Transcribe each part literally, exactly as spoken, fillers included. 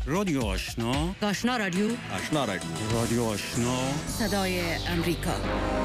رادیو آشنا، آشنا رادیو آشنا رادیو رادیو آشنا صدای امریکا.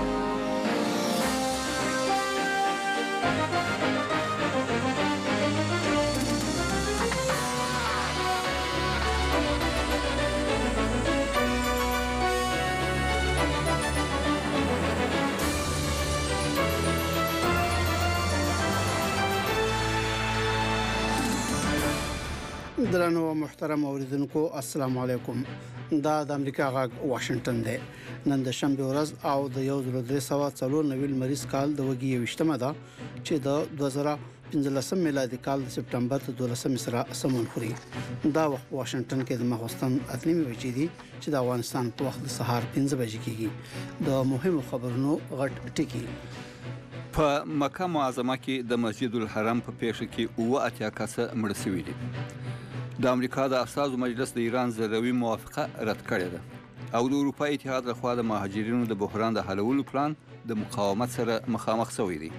درنو محترم اوریدونکو السلام علیکم. دا د امریکا غږ واشنگټن دی. نن د شنبه ورځ او د یو زر درې سوه څلور نوي مریض کال د وګي یوشتمه ده چې د دوه زره پنځلسم میلادي کال د سپټمبر د دولسم سره سمون خوري. دا وخت واشنگټن کې د ماخوستن اتنیمه بجې دي چې د افغانستان په وخت د سهار پنځه بجې کېږي. د مهمو خبرونو غټ ټکی. په مکه معظمه کې د مسجد الحرام په پیښه کې اوه اتیا کسه مړه شوي دي. د امریکا د اساسو مجلس د ایران ضروري موافقه رد کړې ده او د اروپا اتحاد لخوا د مهاجرینو د بحران د حلولو پلان د مقاومت سره مخامخ شوی دی.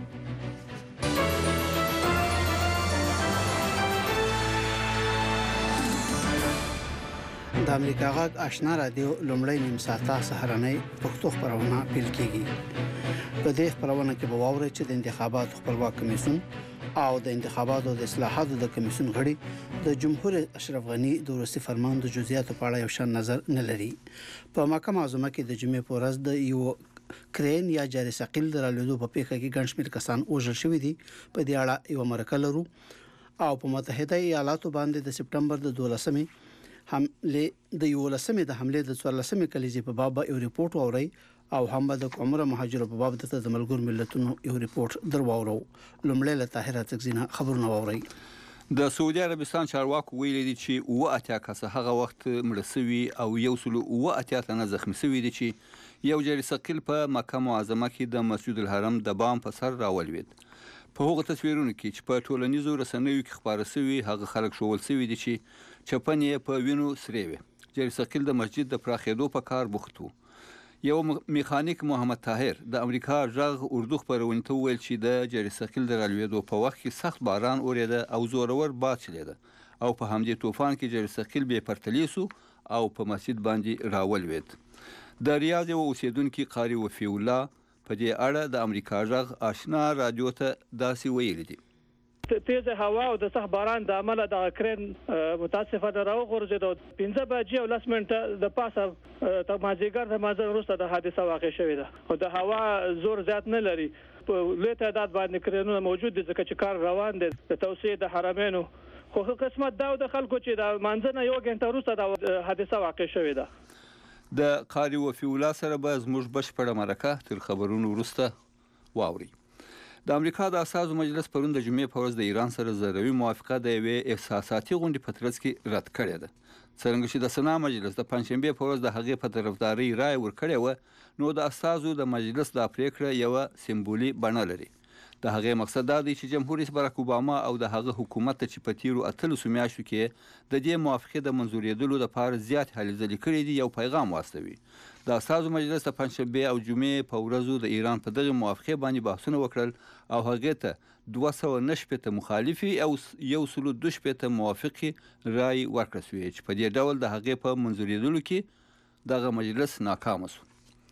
د امریکا غږ آشنا رادیو لومړی نیم ساعته سهارنۍ پښتو خبرونه پیل کیږي. په دې خبرونه کې به واورئ چې د انتخاباتو خپلواک کمیسیون او د انتخاباتو د اصلاحاتو د کمیسیون غړي د جمهور اشرف غنی د وروستي فرمان د جزئیاتو په اړه یو شان نظر نه لري. په مکه معظمه کې د جمعې په ورځ د یو کرین یا جاري ثقيل د رالېدو په پیښه کې ګڼ شمېر کسان وژل شوي دي. په دې اړه یو مرکه لرو او په متحده ایالاتو باندې د سپټمبر د دولسمې حمله د یولسمې د حمله د څوارلسمې کلیزې په باب یو ریپورت اوري او هم د کومره مهاجرو په باب د ملګرو ملتونو یو ریپورت درواورو. لومړی له طاهره تکزینه خبرونه واوري. د سعودي عربستان چارواکو ویلي دي چې اوه اتیا کسه هغه وخت مړه شوي او یو سل اوه اتیا تنه زخمي شوي دي چې یو جاري ثقيل په مکه معظمه کې د مسجد الحرام د بام په سر راولوید. په هغه تصویرونو کې چې په ټولنیزو رسنیو کې خبره شوي هغه خلک شوول شوي دي چې چپنې په وینو سرې وي. جاري ثقيل د مسجد د پراخېدو په کار بوخت و. یو میخانیک محمد طاهر د امریکا ژغ اردو خبرونه ته ویل چې د جاري ثقيل د رالوېدو په وخت کې سخت باران اوریده او زورور باد چلیده او په همدې طوفان کې جاري ثقيل بې پرتلی سو او په مسجد باندې راولوید. د ریاض یو اوسیدونکو قاری وفي الله په دې اړه د امریکا ژغ آشنا رادیو ته داسې ویل دي. تیز هوا او د سخت باران د عمله د کرین متاسفانه راو غورځید. پنځه بجې او لس منټه د پاسه تر مازیګر د مازن وروسته د حادثه واقع شوې ده او د هوا زور زیات نه لري. په لوی تعداد باندې کرینونه موجود دي ځکه چې کار روان دي د توسعې د حرمینو. خو قسمت دا د خلکو چې د مانځنه یو غنټه وروسته د حادثه واقع شوې ده. د قاری وفي الله سره به زموږ بشپړه مرکه تر خبرونو وروسته واوري. د امریکا د اساسو مجلس پرون د جمعې په ورځ د ایران سره ضروري موافقه د یوې احساساتي غونډې په ترڅ کې رد کړې ده. څرنګه چې د سنا مجلس د پنځشنبې په ورځ د هغې په طرفداري رای ورکړې وه نو د اساسو د مجلس دا پریکړه یوه سمبولي بڼه لري. د هغې مقصد دا دی چې جمهور رئیس باراک اوباما او د هغه حکومت ته چې په تیرو اتلسو میاشتو کې د دې موافقې د منظورېدلو لپاره زیات هلې ځلې کړې دي یو پیغام واستوي. د اساسو مجلس د پنځشنبې او جمعې په ورځو د ایران په دغه موافقې باندې بحثونه وکړل او هغې ته دوه سوه نه شپېته مخالفي او یو سل دوه شپېته موافقې رای ورکړل شوې چې په دې ډول د هغې په منظورېدلو کې دغه مجلس ناکامه شو.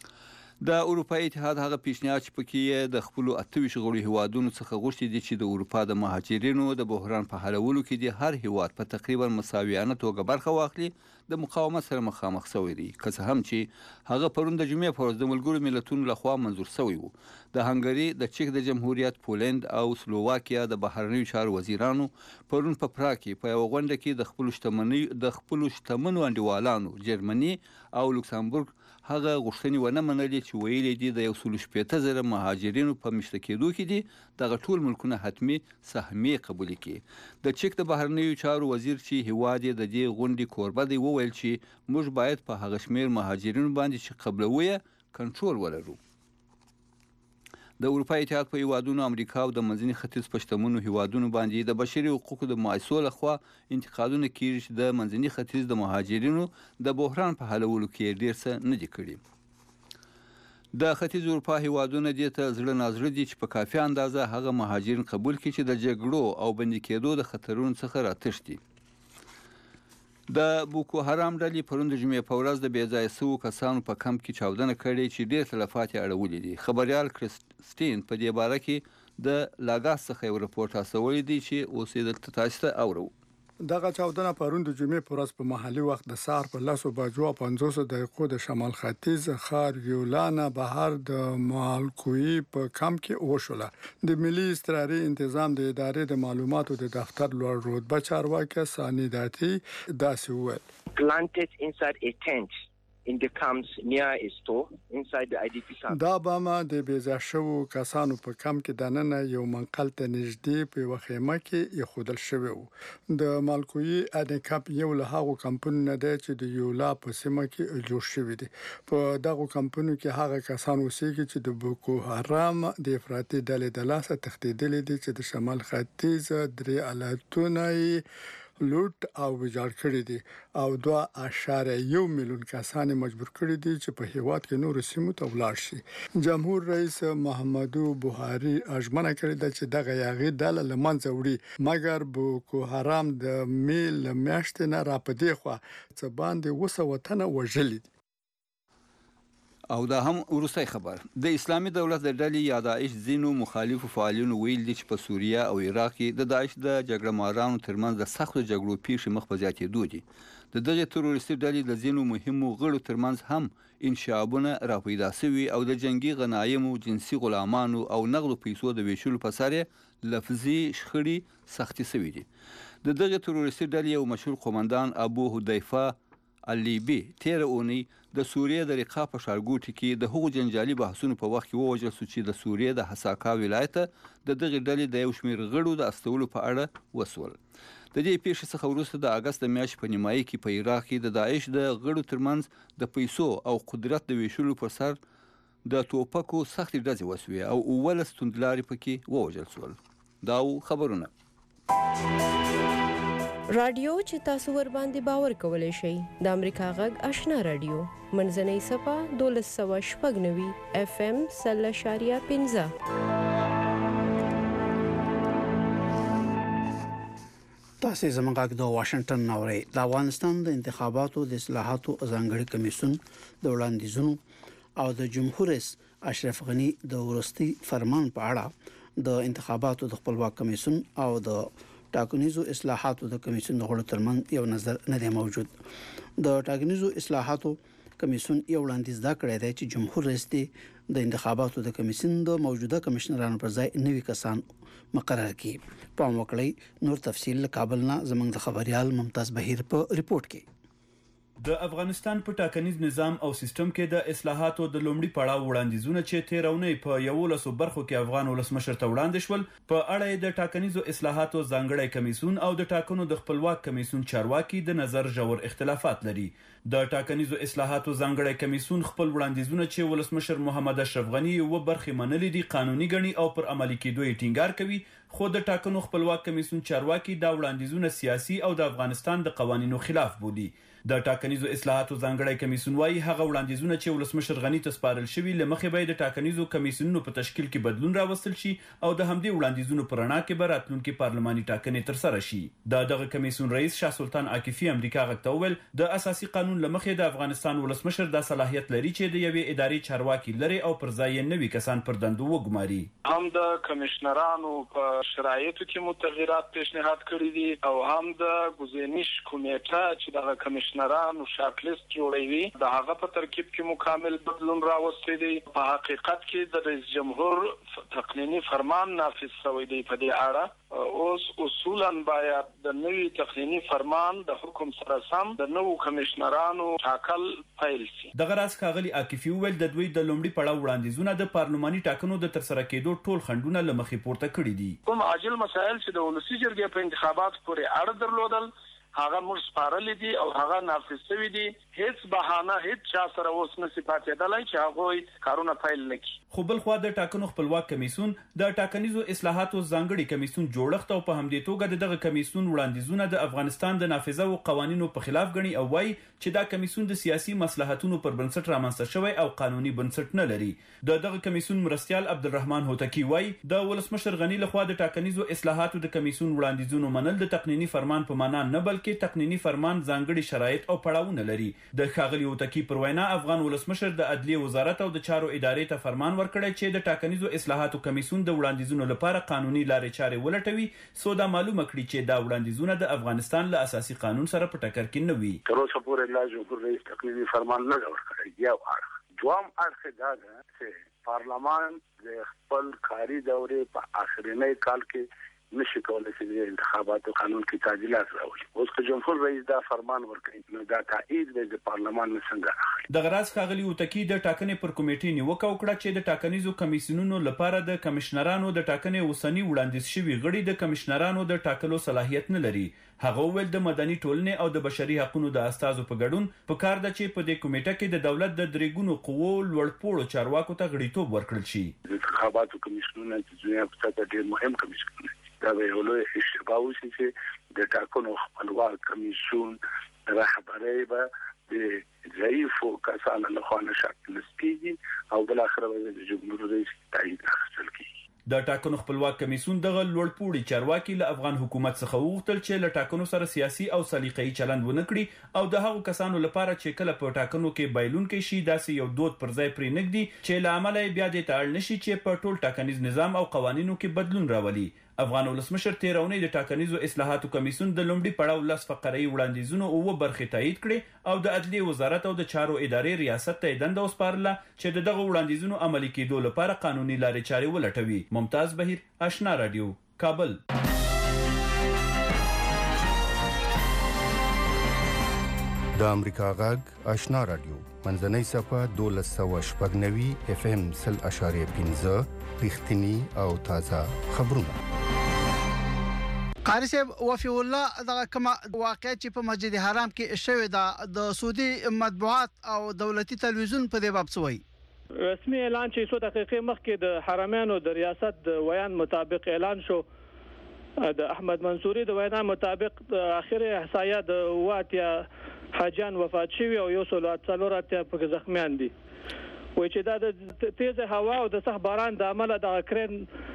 د اروپایي اتحاد هغه پیشنهاد چې پکې د خپلو اته ویشت غړو هیوادونو څخه غوښتي دي چې د اروپا د مهاجرینو د بحران په حلولو کې د هر هیواد په تقریبا مساویانه توګه برخه واخلي د مقاومت سره مخامخ شوی دی. که څه هم چې هغه پرون د جمعې په ورځ د ملګرو ملتونو لخوا منظور شوی و. د هنګري، د چک د جمهوریت، پولند او سلوواکیا د بهرنیو چارو وزیرانو پرون په پراګ کې په یوه غونډه کې د خپلو شتمنۍ د خپلو شتمنو انډیوالانو جرمني او لوکسمبورګ هغه غوښتنې ونه منلې چې ویلي دي د یو سل شپېته زره مهاجرینو په مشته کېدو کې دي دغه ټول ملکونه حتمي سهمیې قبول کړي. د چک د بهرنیو چارو وزیر چې هیواد یې د دې غونډې کوربه دی وویل چې موږ باید په هغه شمېر مهاجرینو باندې چې قبلوو یې کنټرول ولرو. د اروپایي اتحاد په هیوادونو امریکا او د منځني ختیځ په شتمنو هیوادونو باندې د بشري حقوقو د مؤسسو لخوا انتقادونه کیږي چې د منځني ختیځ د مهاجرینو د بحران په حلولو کې ډیر څه نه دي کړي. د ختیځ اروپا هیوادونه دې ته زړه نازړه دي چې په کافي اندازه هغه مهاجرین قبول کړي چې د جګړو او بندي کېدو د خطرونو څخه راتښتي. د بوکو حرام ډلې پرون د جمعې په ورځ د بې ځایه سوو کسانو په کمپ کې چاودنه کړې چې ډېر تلفات یې اړولي دي. خبریال کرسټین په دې باره کې د لاګاس څخه یو رپورټ استولی دی چې اوس یې دلته تاسو ته اورو. دغه چاودنه پرون د جمعې په ورځ په محلي وخت د سهار په لسو بجو او پنځوس دقیقو د شمال ختیځ ښار یولانا بهر د مالکوی په کمپ کې وشوله. د ملي اضطراري انتظام د ادارې د معلوماتو د دفتر لوړ رتبه چارواکي سانیداتي داسې وویل. Planted inside a tent in the camps near a store inside the I D P camp. دا بامه د بیځای شوو کسانو په کمپ کې دننه یو منقل ته نږدې په یو خیمه کې یخودل شوی وو. د مالکوی اډ کمپ یو له هغو کمپونو نه دی چې د یولا په سیمه کې جوړ شوی دی. په دغه کمپونو کې هغه کسان اوسېږي چې د بوکو حرام د افراطي ډلې د لاسه تښتېدلي دي چې د شمال ختیځ درې ایالتونه لوټ او ویجاړ کړی دي او دوه اشاره یو میلیون کسان مجبور کړی دي چې په هیواد کې نور سیمو ته ولاړ شي. جمهور رئیس محمدو بوهاري اژمنه کړې ده چې دغه یاغي ډله له منځه وړي، مګر بوکو حرام د میل میاشتې نه را پدې خو څه باندې وسه وطن وژلي. او دا هم وروستی خبر. د اسلامي دولت د ډلې یا داعش ځینو مخالفو فعالینو ویل دي چې په سوریه او عراق کې د داعش د جګړه مارانو ترمنځ د سختو جګړو پیښې مخ په زیاتېدو دي. د دغې تروریستي ډلې د ځینو مهمو غړو ترمنځ هم انشعابونه راپیدا شوي او د جنگي غنایمو، جنسي غلامانو او نغدو پیسو د ویشلو په سر یې لفظي شخړې سختې شوي دي. د دغې تروریستي ډلې یو مشهور قومندان ابو حذیفه اللیبي تیره اونۍ د سوریې د رقا په ښارګوټي کې د هغو جنجالي بحثونو په وخت کې ووژل شو چې د سوریې د حساکا ولایت د دغې ډلې د یو شمېر غړو د استولو په اړه وسول. د دې پیښې څخه وروسته د اګست د میاشتې په نیمایي کې په عراق کې د داعش د غړو ترمنځ د پیسو او قدرت د ویشلو پر سر د توپکو سختې ډزې وسوې او اوولس توندلارې پکې ووژل شول. دا خبرونه رادیو چې تاسو ور باندې باور کولای شئ د امریکا غږ آشنا رادیو منځنۍ صفه دولس سوه شپږ نوي اف ام سل اشاریه پنځه. تاسو زموږ غږ د واشنگټن نوري د افغانستان د انتخاباتو د اصلاحاتو ځانګړي کمیسیون د وړاندیزونو او د جمهور رئیس اشرف غنی د ورستي فرمان په اړه د انتخاباتو د خپلواک کمیسیون او د ټاکنیزو اصلاحاتو د کمیسیون د غړو ترمنځ یو نظر نه دی موجود. د ټاکنیزو اصلاحاتو کمیسیون یو وړاندیز دا کړی دی چې جمهور رئیس د انتخاباتو د کمیسیون د موجوده کمشنرانو پر ځای نوي کسان مقرر کړي. په موکړی نور تفصیل له کابل نه زموږ د خبريال ممتاز بهیر په ریپورت کې. د افغانستان په ټاکنیز نظام او سیستم کې د اصلاحاتو د لومړي پړاو وړاندیزونه چې تیرونی په یولسو برخو کې افغان ولسمشر ته وړاندې شول په اړه د ټاکنیزو اصلاحاتو ځانګړي کمیسیون او د ټاکنو د خپلواک کمیسیون چارواکي د نظر ژور اختلافات لري. د ټاکنیزو اصلاحاتو ځانګړي کمیسیون خپل وړاندیزونه چې ولسمشر محمد اشرف غنی و برخې منلې دي قانوني ګڼي او پر عملي کېدو یې ټینګار کوي، خو د ټاکنو خپلواک کمیسیون چارواکي دا وړاندیزونه سیاسي او د افغانستان د قوانینو خلاف بولي. د ټاکنیزو اصلاحاتو ځانګړي کمیسیون وايي هغه وړاندیزونه چې ولسمشر غنی ته سپارل شوي لمخې به د ټاکنیزو کمیسیونونو په تشکیل کې بدلون راوستل شي او د همدې وړاندیزونو پر رڼا کې به راتلونکي پارلماني ټاکنې ترسره شي. د دغه کمیسیون رئیس شاه سلطان عاکفي امریکا غږ ته وویل د اساسي قانون لمخې د افغانستان ولسمشر د صلاحیت لري چې د یوې ادارې چارواکي لري او پر ځای نوي کسان پر دندو وګماري. هم د کمشنرانو په شرایطو کې متغیرات پیشنهاد کړی دي او هم د ګزینش کمیټه چې د کمشنرانو شارټ لیست جوړوي د هغه په ترکیب کې مکمل بدلون راوستي دي. په حقیقت کې د رئیس جمهور تقنینی فرمان نافذ شوی دی. په دې اړه اوس اصولاً باید د نوي تقنینی فرمان د حکم سره سم د نوو کمشنرانو ټاکل پیل شي. دغه راز ښاغلي عاکفي وویل د دوی د لومړي پړاو وړاندیزونه د پارلماني ټاکنو د ترسره کېدو ټول خنډونه له مخې پورته کړي دي. کوم عاجل مسایل چې د ولسي جرګې په انتخاباتو پورې اړه درلودل هغه موږ سپارلې دي او هغه نافذ شوي دي. هیڅ بهانه هیڅ چا سره اوس نشي پاتېدلی چې هغوی کارونه پیل نه کړي. خو بل خوا د ټاکنو خپلواک کمیسیون د ټاکنیزو اصلاحاتو ځانګړي کمیسیون جوړښت او په همدې توګه د دغه کمیسیون وړاندیزونه د افغانستان د نافذه او قوانینو په خلاف ګڼي او وایي چې دا کمیسیون د سیاسي مصلحتونو پر بنسټ رامنځته شوی او قانوني بنسټ نه لري. د دغه کمیسیون مرستیال عبدالرحمن هوتکی وایي د ولسمشر غنی لخوا د ټاکنیزو اصلاحاتو د کمیسیون وړاندیزونو منل د تقنینی فرمان په معنا نه بلکې بلکې تقنینی فرمان ځانګړي شرایط او پړاوونه لري. د ښاغلي هوتکی پر وینا افغان ولسمشر د عدلیه وزارت او د چارو ادارې ته فرمان ورکړی چې د ټاکنیزو اصلاحاتو کمیسیون د وړاندیزونو لپاره قانوني لارې چارې ولټوي څو دا معلومه کړي چې دا وړاندیزونه د افغانستان له اساسي قانون سره په ټکر کې نه وي. تر اوسه پورې لا جمهور رئیس تقنینی فرمان نه ورکړی. یو اړخ دوام اړخ دا ده چې پارلمان د خپل کاري دورې په اخرنۍ کال کې نشي کولای چې د انتخاباتو قانون کې تعدیلات راوړي. اوس که جمهور رئیس دا فرمان ورکړي نو دا تایید د پارلمان څنګه راغلی. د غراس ښاغلي هوتکی د ټاکنې پر کمیټې نیوکه وکړه چې د ټاکنیزو کمیسیونونو لپاره د کمشنرانو د ټاکنې اوسنی وړاندیز شوی غړي د کمشنرانو د ټاکلو صلاحیت نه لري. هغه ویل د مدني ټولنې او د بشري حقوقو د استازو په ګډون په کار ده چې په دې کمیټه کې د دولت د درېګونو قوو لوړپوړو چارواکو ته غړیتوب ورکړل شي. د انتخاباتو کمیسیونونه چې دنیا په څیر ډېر مهم کمیسیون دا به یو لوی اشتباه وشي چې د ټاکنو خپلواک کمیسیون رهبري به د ضعیفو کسانو له خوا نشکل کیږي او بل اخر به د جمهور رئیس تایید اخیستل کیږي. د ټاکنو خپلواک کمیسیون دغه لوړپوړي چارواکي له افغان حکومت څخه وغوښتل چې له ټاکنو سره سیاسي او سلیقه‌ای چلند ونه کړي او د هغو کسانو لپاره چې کله په ټاکنو کې بایلونکي شي داسې یو دود پر ځای پرې نږدي چې له عمله بیا د تاړ نشي چې په ټول ټاکنیز نظام او قوانینو کې بدلون راولي. افغان ولسمشر تیرونی د ټاکنیزو اصلاحاتو کمیسیون د لومړي پړاو لاس فقري وړاندیزونو او برخې تایید کړي او د عدلیه وزارت او د چارو ادارې ریاست ته دنده وسپارله چې دغه وړاندیزونو عملي کېدو لپاره قانوني لارې چارې ولټوي. ممتاز بهیر، آشنا رادیو، کابل. د امریکا غږ آشنا رادیو منځنۍ صفه دولس سوه شپږ نوي اف ام سل اشاریه پنځه رښتینی او تازه خبرونه. قاری صاحب وفي الله دغه کومه واقعیت چې په مسجد حرام کې شوې ده د سعودي مطبوعات او دولتي تلویزیون په دې باب څه وایي؟ رسمي اعلان چې څو دقیقې مخکې د حرمینو د ریاست د بیان مطابق اعلان شو د احمد منصوري د وینا مطابق اخري احصایه د واتیا حاجان وفات شوی او یو سل څلور اتیا په زخمیان دي. وای چې دا د تیز هوا او د سخت باران د عمله د کرن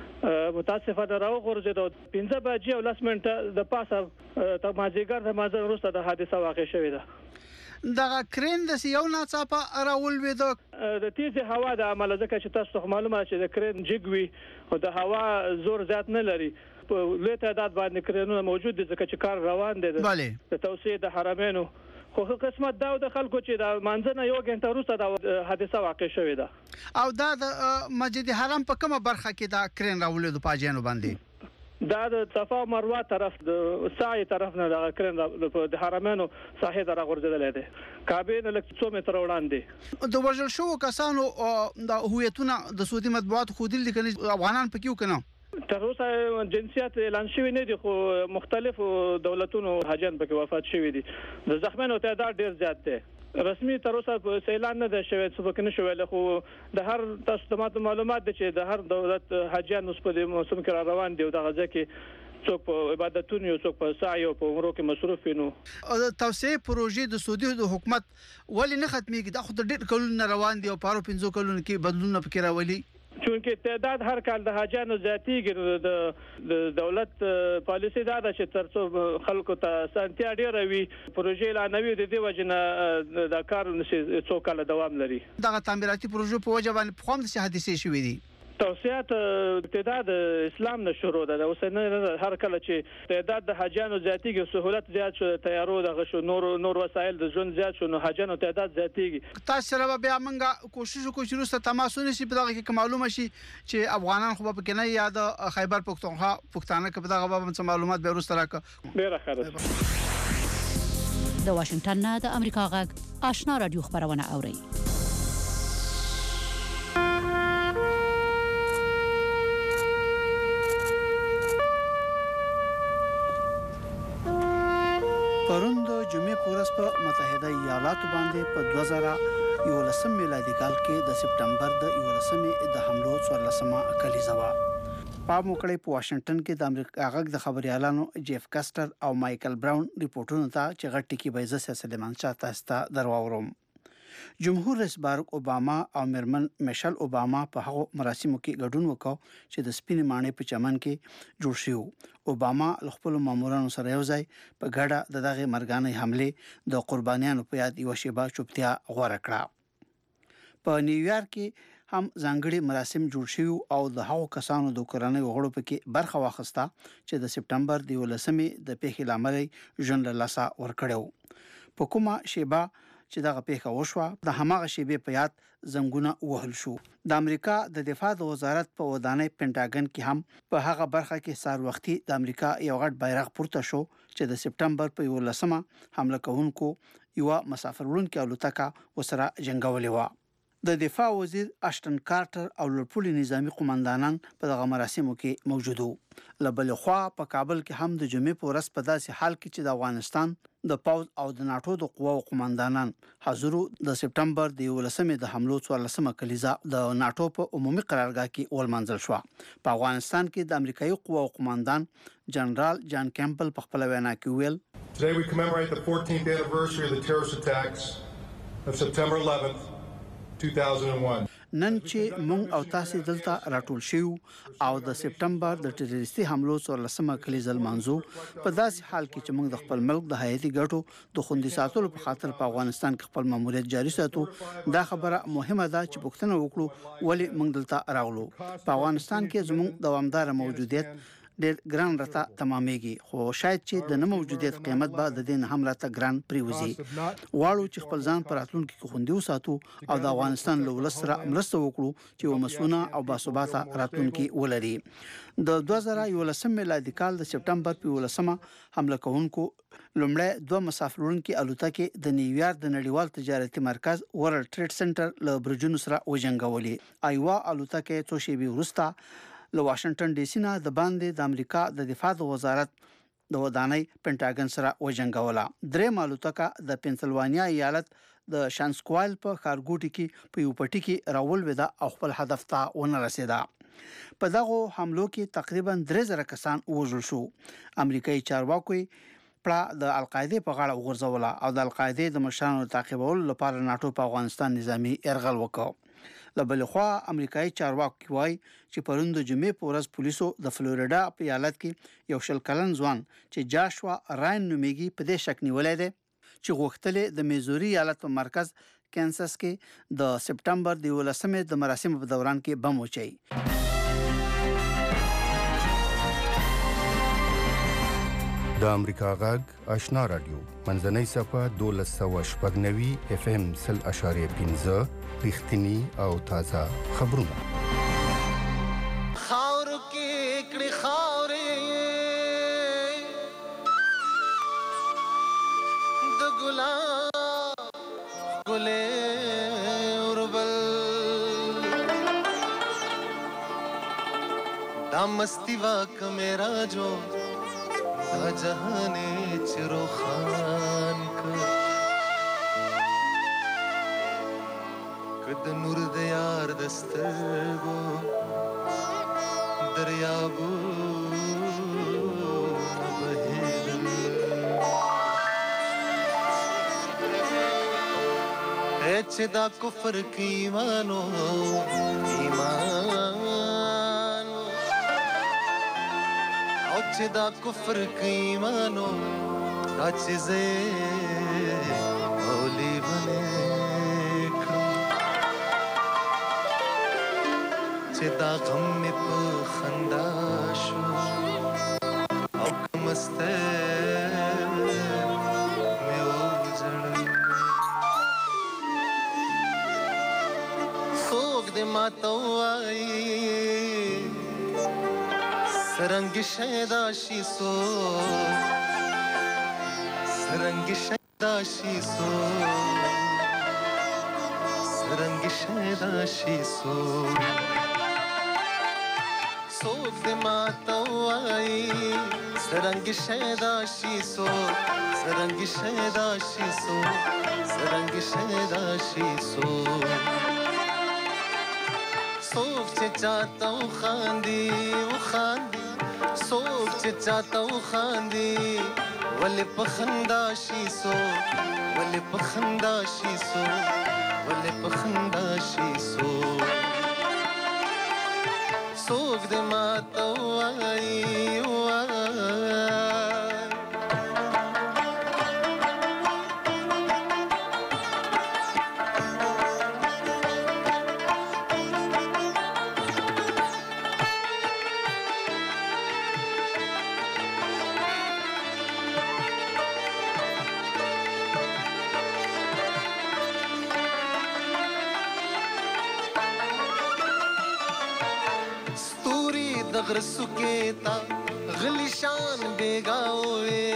متاسفانه راو غورځید او پنځه بجې او لس منټه د پاسه تر مازیګر د مازن وروسته د حادثه واقع شوې ده. دغه کرن د یو ناڅاپه راولوید د تیز هوا د عمله ځکه چې تاسو معلومه چې د کرن جګوي او د هوا زور زیات نه لري په لوی تعداد باندې کرنونه موجود دي ځکه چې کار روان دي د توسعه د حرمینو خو قسمت دا د خلکو چې د منځنه یو غنټه وروسته د حادثه واقع شوې ده او دا د مسجد حرام په کومه برخه کې دا کرن راولید په اجانو باندې دا د صفا مروه طرف د سعی طرف نه د کرن د حرمینو ساحه در غورځیدل دي کعبه نه لکه څو متر وړاندې د وژل شو کسانو د هویتونه د سعودي مطبوعات خو دل دي افغانان پکې وکنه تر اوسه جنسیت اعلان شوی نه دي خو مختلفو دولتونو حاجیان پکې وفات شوی دي د زخمیانو تعداد ډیر زیات دی. رسمي تر اوسه اعلان نه ده شوی څه پکې نشوي خو د هر تاسو ته معلومات دي چې د هر دولت حاجیان اوس په دې موسم کې روان دي او دغه ځکه څوک په عبادتونو او څوک په سعی او په عمرو کې مصروف وي. نو توسعه پروژې د سعودي د حکومت ولې نه ختميږي؟ دا خو د ډېر کلونو روان دي او پارو پنځو کلونو کې بدلون پکې راولي چونکه تعداد هر کال د حاجانو زیاتیږي. د دولت پالیسي دا ده چې ترڅو خلکو ته سنتیا ډیره وي پروژې اعلانوي د دې وجنه د کار نشي څو کال دوام لري. دغه تعمیراتي پروژې په وجه باندې په کوم څه حادثې شوې دي؟ توسعات تعداد اسلام نه شروع ده اوس نه هر کله چې تعداد د حاجانو زیاتیږي سہولت زیات شو تیارو دغه شو نور نور وسایل د ژوند زیات شو نو حاجانو تعداد زیاتیږي. تاسو سره بیا موږ کوشش وکړو چې روسته تماسونه شي په دغه کې معلومه شي چې افغانان خو په کې نه یا د خیبر پختونخوا پښتانه کې په دغه باب معلومات به روسته راکړه. ډیره ښه د واشنگټن نه د امریکا غږ آشنا رادیو خبرونه اوري. پرون د جمعې پورس په متحده ایالاتو باندې په دوه زره یولسم میلادي کال کې د سپټمبر د یولسمې د حملو څوارلسمه کلیزه وه. پام وکړئ په واشنگټن کې د امریکا غږ د خبريالانو جیف کاسټر او مایکل براون ریپورتونو ته چې غټ ټکی به زه سلیمان شاه تاسو ته درواورم. جمهور رئیس باراک اوباما او میرمن میشل اوباما په هغو مراسمو کې ګډون وکړ چې د سپینې ماڼۍ په چمن کې جوړ شو. اوباما له خپلو مامورانو سره یو ځای په ګډه د دغې مرګانې حملې د قربانیانو په یاد یوه شیبه چوپتیا غوره کړه. په نیویارک کې هم ځانګړي مراسم جوړ شوي او د هغو کسانو د کورنیو غړو پکې برخه واخیسته چې د سپټمبر د یولسمې د پیښې له امله ژوند له لاسه ورکړی. په کومه شیبه چې دغه پیښه وشوه د هماغه شیبې په یاد زنګونه وهل شو. د امریکا د دفاع د وزارت په ودانۍ پینټاګن کې هم په هغه برخه کې سار وختي د امریکا یو غټ بیرغ پورته شو چې د سپټمبر په یولسمه حمله کوونکو یو مسافر وړونکي الوتکه وسره جنګولې و. د دفاع وزیر اشټن کارټر او لوړپوړي نظامی قومندانان په دغه مراسمو کې موجود وو. له بلې خوا په کابل کې هم د جمعې په ورځ په داسې حال کې چې د افغانستان د پوځ او د ناټو د قواو قومندانان حاضرو د سپټمبر د یولسمې د حملو څوارلسمه کلیزه د ناټو په عمومي قرارګاه کې ولمانځل شوه. په افغانستان کې د امریکایي قواو قومندان جنرال جان کیمپل په خپله وینا کې ویل Today we commemorate the fourteenth anniversary of the terrorist attacks of September eleventh, two thousand one. نن چې مونږ او تاسو دلته راټول شو او د سپټمبر د ټیرریستي حملو څوارلسمه کلیزه لمانځو په داسې حال کې چې موږ د خپل ملک د حیاتي ګټو د خوندي ساتلو په خاطر په افغانستان کې خپل ماموریت جاري ساتو. دا خبره مهمه ده چې پوښتنه وکړو ولې موږ دلته راغلو. په افغانستان کې زموږ دوامدار موجودیت ډېر ګران راته تمامېږي خو شاید چې د نه موجودیت قیمت به د دې نه هم راته ګران پریوزي. غواړو چې خپل ځان په راتلونکي کې خوندي وساتو او د افغانستان له ولس سره مرسته وکړو چې یو مسؤونه او باثباته راتلونکي ولري. د دوه زره یولسم میلادي کال د سپټمبر په یولسمه حمله کوونکو لومړی دوه مسافر وړونکي الوتکې د نیویارک د نړیوال تجارتي مرکز ورلد ټریډ سنټر له برجونو سره وجنګولې. ایوا الوتکې څو شېبې وروسته له واشنگټن ډي سي نه د باندې د امریکا د دفاع د وزارت د ودانۍ پینټاګن سره وجنګوله. درېیم الوتکه د پنسلوانیا ایالت د شانسکوایل په ښارګوټي کې په یو پټي کې راولوېده او خپل هدف ته ونه رسېده. په دغو حملو کې تقریبا درې زره کسان ووژل شو. امریکایي چارواکو پړه د القاعده په غاړه وغورځوله او د القاعده د مشرانو تعقیبولو لپاره ناټو په افغانستان نظامی یرغل وکړ. له بلې خوا امریکایي چارواکي وایي چې پرون د جمعې په ورځ پولیسو د فلوریډا په ایالت کې یو شل کلن ځوان چې جاشوا راین نومیږي په دې شک نیولې ده چې غوښتلې د میزوري ایالت په مرکز کینساس کې د سپټمبر د یولسمې د مراسمو په دوران کې بم وچوي. د امریکا غږ آشنا رادیو منځنۍ صفه دولس سوه شپږ نوي اف ام سل اشاریه پنځه رښتینی او تازه خبرونه. خاور کې کړي خاورې د ګلاب ګلې اوربل دا مستی واک میرا جو دا جهانې چې روخان کړ د نور د یار د سترګو دریابو بهېدل چې دا کفر کې ایمانو ایمان او چې دا کفر کې ایمانو دا چیزې اولی بنے چې دا غم مې په خندا شو او کمسته مې وژړل څوک دې ماته وایي سرنګ شیدا شي سو سرنګ شیدا شي سو سرنګ شیدا شي سو څوک دې ماته وایي سرنګ شیدا شي سو سرنګ شیدا شي سو سرنګ شیدا شي سو څوک چې چاته وخاندي وخاندي څوک چې چاته وخاندي ولې په خندا شي سو ولې په خندا شي سو ولې پخندا شي سو سوګ دې ماته وایي غرسوکیتا غلی شان بیگاوے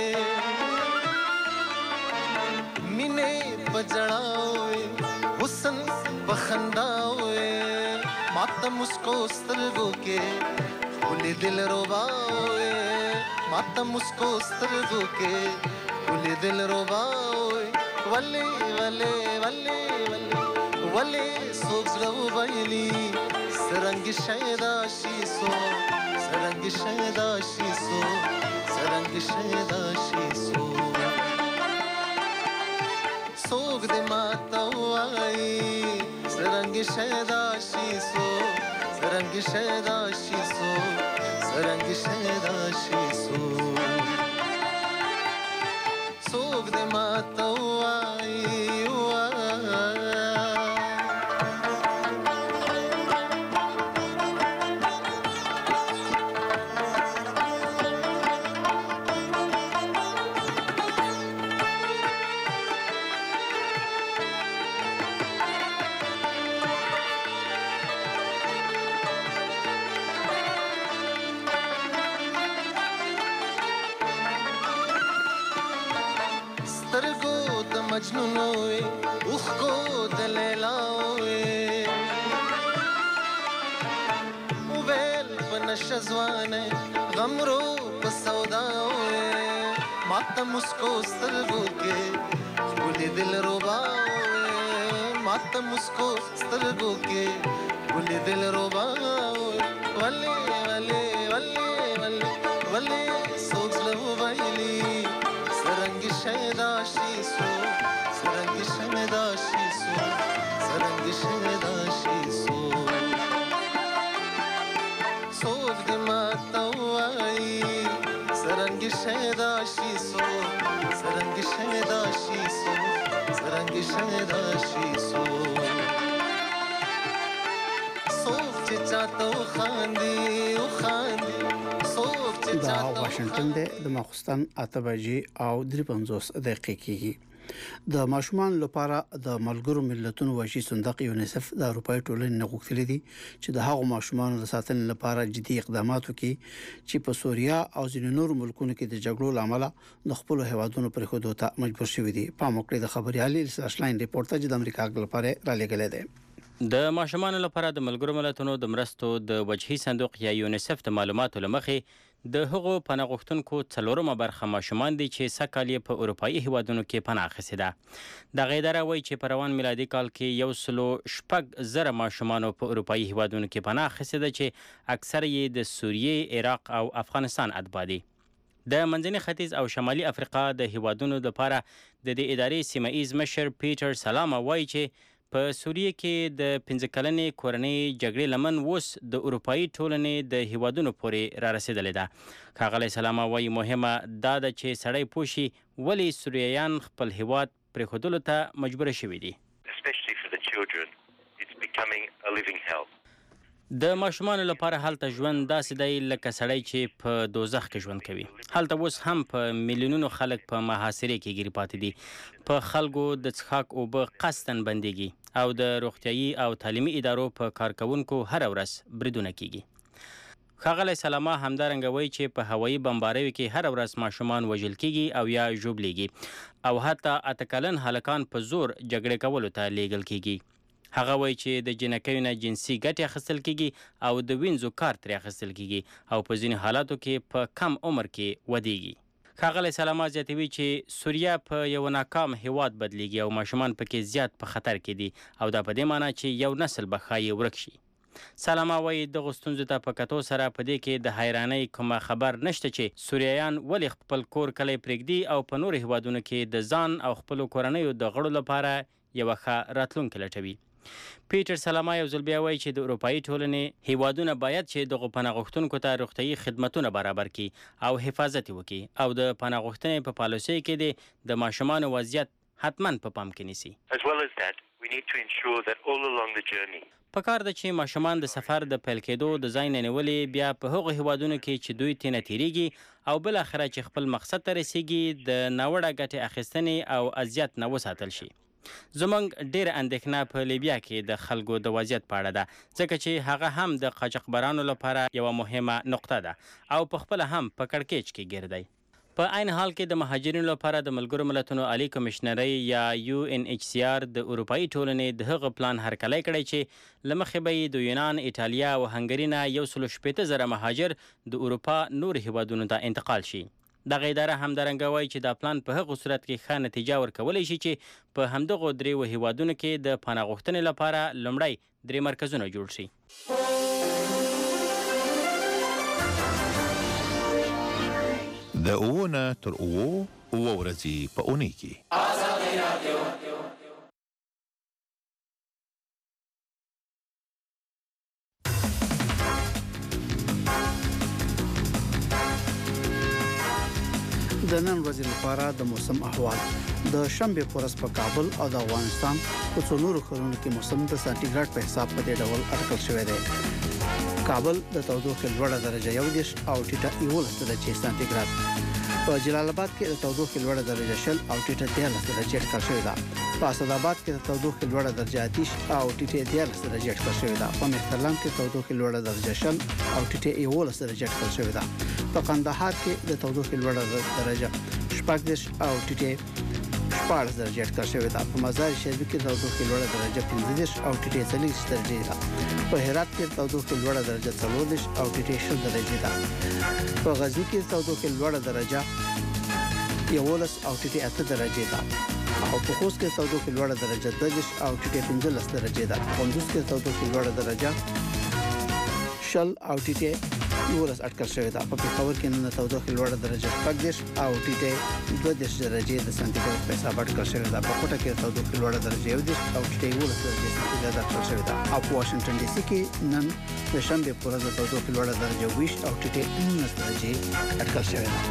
مینے بجڑاوے حسن بخنداوے ماتم اس کو سترگو کے کھلے دل روباوے ماتم اس کو سترگو کے کھلے دل روباوے ولے ولے ولے ولے ولے سوزلو بایلی سرنگ شیدا شیسو سرنگ شیدا شیسو سرنگ شیدا شیسو سوگ دے ماتا وائی سرنگ شیدا شیسو سرنگ شیدا شیسو سرنگ شیدا شیسو سوگ دے ماتا وائی مجنونوے اوخ کو دلیلاوے ویل بنشزوانے غمرو بسوداوے ماتم اس کو سترگو کے کھلے دل روباوے ماتم اس کو سترگو کے کھلے دل روباوے ولے ولے ولے ولے ولے سوزلو بایلی سرنگ شیدا شیسو سرنگ شیدا شیسو سرنگ شیدا شیسو سوگ دے ماتا وائی سرنگ شیدا شیسو سرنگ شیدا شیسو سرنگ شیدا شیسو سوگ چے چاہتا و خاندی و خاندی دا واشنگټن د ماخستان اته بجې او درې پنځوس دقیقې کېږي د ماشومان لپاره د ملګرو ملتونو وحشي صندوق یونیسف د اروپای ټولنې غوښتل دي چې د هغو ماشومان د ساتنې لپاره جدي اقدامات وکړي چې په سوریا او ځینو نورو ملکونو کې د جګړو لامل د خپل هیوادونو پر خودو ته مجبور شوي دي په موقع د خبريالي سلاشلاین ریپورت چې د امریکا لپاره را لګل دي د ماشومان لپاره د ملګرو ملتونو د مرستو د وجهي صندوق یا یونیسف د معلوماتو لمخې د هغو پناه غوښتونکو څلورمه برخه ماشومان دي چې سږ کال یې په اروپایي هیوادونو کې پناه اخیستې ده. دغه اداره وایي چې په روان میلادي کال کې یو سلو شپږ زره ماشومانو په اروپایي هیوادونو کې پناه اخیستې ده چې اکثر یې د سوریې، عراق او افغانستان اتباع دي. د منځني ختیځ او شمالي افریقا د هیوادونو لپاره د دې ادارې سیمه ایز مشر پیټر سلامه وایي چې په سوریه کې د پنځه کلنې کورنۍ جګړې لمن اوس د اروپایي ټولنې د هیوادونو پورې را رسېدلې ده. ښاغلی سلامه وایي مهمه دا ده چې سړی پوه شي ولې سوریایان خپل هیواد پرېښودلو ته مجبوره شوي دي. د ماشومانو لپاره هلته ژوند داسې دی لکه سړی چې په دوزخ کې ژوند کوي. هلته اوس هم په میلیونونو خلک په محاصرې کې ګیر پاتې دي. په خلکو د څښاک اوبه قصداً بندېږي او د روغتیایي او تعلیمي ادارو په کارکوونکو هره ورځ بریدونه کیږي. ښاغلی سلامه همدارنګه وایي چې په هوایي بمباریو کې هره ورځ ماشومان وژل کیږي او یا ژوبلیږي او حتی اته کلن هلکان په زور جګړې کولو ته لیږل کیږي. هغه وایي چې د جنکیو نه جنسي ګټې اخیستل کیږي او د وینځو کار ترې اخیستل کیږي او په ځینې حالاتو کې په کم عمر کې ودیږي. ښاغلی سلامه زیاتوي چې سوریه په یو ناکام هیواد بدلیږي او ماشومان پکې زیات په خطر کې دي او دا په دې معنی چې یو نسل به ښایي ورک شي. سلامه وایي دغو ستونزو ته په کتو سره په دې کې د حیرانۍ کومه خبر نشته چې سوریایان ولې خپل کور کلی پرېږدي او په نورو هیوادونو کې د ځان او خپلو کورنیو د غړو لپاره یوه ښه راتلونکې لټوي. پیټر سلاما یو ځل بیا وایي چې د اروپایي ټولنې هیوادونه باید چې دغو پناه غوښتونکو ته روغتیايي خدمتونه برابر کړي او حفاظت یې وکړي او د پناه غوښتنې په پالیسیو کې د ماشومانو وضعیت حتما په پام کې نیسي. په کار ده چې ماشومان د سفر د پیل کېدو د ځای نه نیولې بیا په هغو هیوادونو کې چې دوی تېنه تېرېږي او بالاخره چې خپل مقصد ته رسیږي د ناوړه ګټې اخیستنې او اذیت نه وساتل شي. زموږ ډېره اندېښنه په لیبیا کې د خلکو د وضعیت په اړه ده ځکه چې هغه هم د قاچاقبرانو لپاره یوه مهمه نقطه ده او په خپله هم په کړکېچ کې ګرځي. په عین حال کې د مهاجرینو لپاره د ملګرو ملتونو عالی کمشنرۍ یا یو ان ایچ سی آر د اروپایي ټولنې د هغه پلان هرکلی کړی چې له مخې به یې د یونان، ایټالیا او هنګري نه یو سلو شپېته زره مهاجر د اروپا نور هیوادونو ته انتقال شي. دغه اداره همدارنګه وایي چې دا پلان په هغو صورت کې ښه نتیجه ورکولی شي چې په همدغو دریو هیوادونو کې د پناه غوښتنې لپاره لومړی درې مرکزونه جوړ شي. د اووه نه تر اووه اووه ورځې په اونۍ کې د نن ورځې لپاره د موسم احوال. د شنبه په ورځ په کابل او د افغانستان په څو نورو ښارونو کې موسم د سانتیګریډ په حساب په دې ډول اټکل شوی دی. کابل د تودوخې لوړه درجه یو دېرش او ټیټه یولس درجې سانتیګریډ. په جلال آباد کې د تودوخې لوړه درجه شل او ټیټه دیارلس درجې اټکل شوې ده. په اسداباد کې د تودوخې لوړه درجه اتیش او ټیټه دیارلس درجې اټکل شوې ده. په مهترلام کې د تودوخې لوړه درجه شل او ټیټه یولس درجې اټکل شوې ده. په قندهار کې د تودوخې لوړه درجه شپږ دېرش او ټیټه شپاړس درجې اټکل شوې ده. په مزار شریف کې د تودوخې لوړه درجه پنځه دېرش او ټیټه څلوېښت درجې ده. په هرات کې د تودوخې لوړه درجه څلور دېرش او ټیټه شل درجې ده. په غزني کې د تودوخې لوړه درجه یولس او ټیټه اته درجې ده. او په خوست کې د تودوخې لوړه درجه دوه دېرش او ټیټه پنځلس درجې ده. په کندوز کې د تودوخې لوړه درجه شل او ټیټه یولس اټکل شوې ده. په پېښور کې نن د تودوخې لوړه درجه شپږ دېرش او ټیټه دوه دېرش درجې د سانتیګریډ په حساب اټکل شوې ده. په کوټه کې د تودوخې لوړه درجه یو دېرش او ټیټه یولس درجې سانتیګریډ اټکل شوې ده. او په واشنگټن ډي سي کې نن د شنبه په ورځ د تودوخې لوړه درجه ویشت او ټیټه نولس درجې اټکل شوې ده.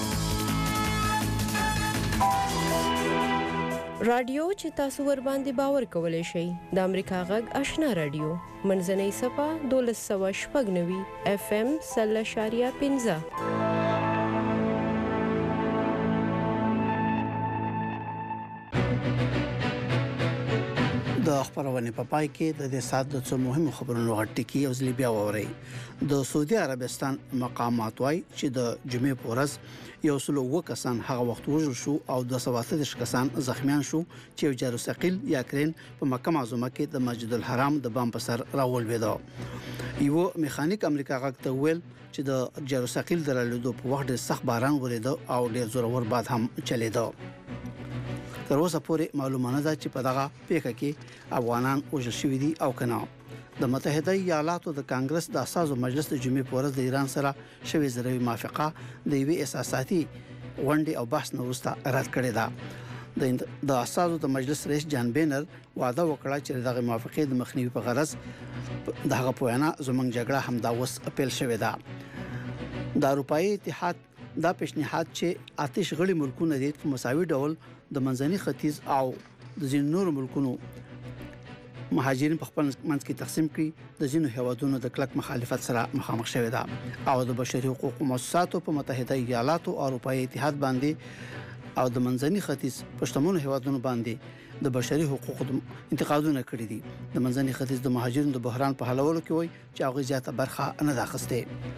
رادیو چې تاسو ور باندې باور کولای شئ د امریکا غږ آشنا رادیو منځنۍ صفه دولس سوه شپږ نوي اف ام سل اشاریه پنځه. د خبرونه په پای کې د دې سات د څو مهمو خبرونو غټکی او ځلې بیا ووري. د سعودي عربستان مقامات وايي چې د جمعې په ورځ یو سلو و کسان هغه وخت وژل شو او د سواتدش کسان زخمیان شو چې یو جارو ثقيل یا کرین په مکه معظمه کې د مسجد الحرام د بام په سر راولويده. یو میخانیک امریکا غږ ته ویل چې د جارو ثقيل درلودو په وخت د سخت باران وریده او ډیر زورور باد هم چلیده. تر اوسه پورې معلومه نه ده چې په دغه پیښه کې افغانان وژل شوي دي او کنه. د متحده ایالاتو د کانګرس د اساسو مجلس د جمعې په ورځ د ایران سره شوې زروي موافقه د یوې اساساتي غونډې او بحث نه وروسته رد کړې ده. د اساسو د مجلس رئیس جان بینر وعده وکړه چې دغه موافقه د مخنیوي په غرض دغه پوینا زمونږ جګړه هم دا وس اپیل شوې ده. د اروپאי اتحاد دا پیشنهاد چې آتش غړي ملکونه دي په مساوي ډول د منځني ختیځ او د ځینو نورو ملکونو مهاجرین په خپل منځ کې تقسیم کړي د ځینو هیوادونو د کلک مخالفت سره مخامخ شوی ده او د بشري حقوقو مؤسساتو په متحده ایالاتو او اروپאי اتحاد باندې او د منځني ختیځ پښتمونو هیوادونو باندې د بشري حقوقو انتقادونه کړي دي. د منځني ختیځ د مهاجرینو د بحران په حلولو کې وایي چې هغه زیاته برخه نه ده اخیسته.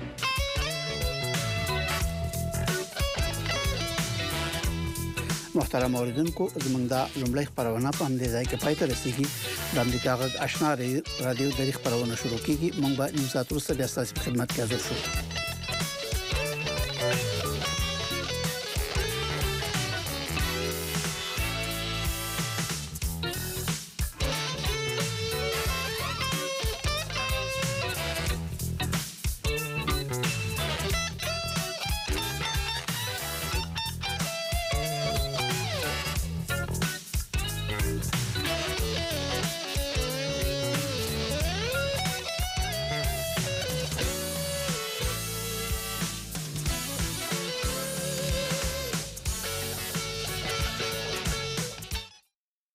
محترم اوریدونکو زمونږ د لومړی خبرونه په همدې ځای کې پای ته رسیدي. د امریکا غږ آشنا رادیو د خبرونه شروع کیږي. مونږ به نیم ساعت وروسته بیا ستاسو په خدمت کې حاضر شو.